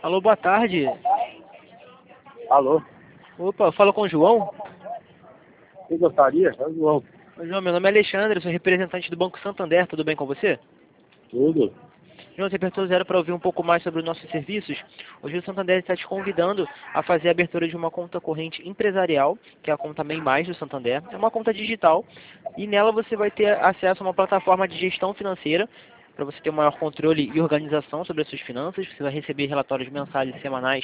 Alô, boa tarde. Alô, Opa, fala com o João. quem gostaria? É o João. Oi, João, meu nome é Alexandre, sou representante do Banco Santander, tudo bem com você? Tudo. João, você apertou zero para ouvir um pouco mais sobre os nossos serviços. Hoje o Santander está te convidando a fazer a abertura de uma conta corrente empresarial, que é a conta MEI Mais do Santander. É uma conta digital e nela você vai ter acesso a uma plataforma de gestão financeira para você ter um maior controle e organização sobre as suas finanças. Você vai receber relatórios mensais e semanais